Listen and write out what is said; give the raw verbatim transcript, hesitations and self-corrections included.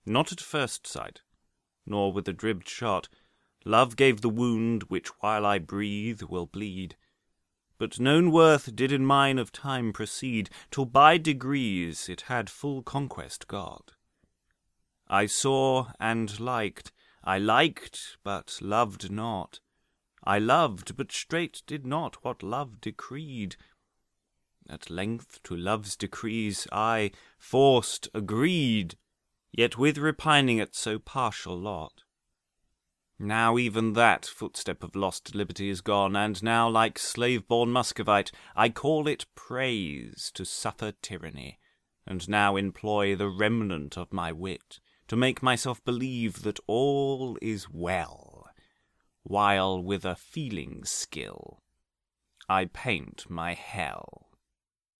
Not at first sight, nor with a dribbed shot. Love gave the wound which while I breathe will bleed. But known worth did in mine of time proceed, till by degrees it had full conquest got. I saw and liked, I liked but loved not. I loved, but straight did not what love decreed. At length to love's decrees I, forced, agreed, yet with repining at so partial lot. Now even that footstep of lost liberty is gone, and now, like slave-born Muscovite, I call it praise to suffer tyranny, and now employ the remnant of my wit to make myself believe that all is well, while with a feeling skill I paint my hell.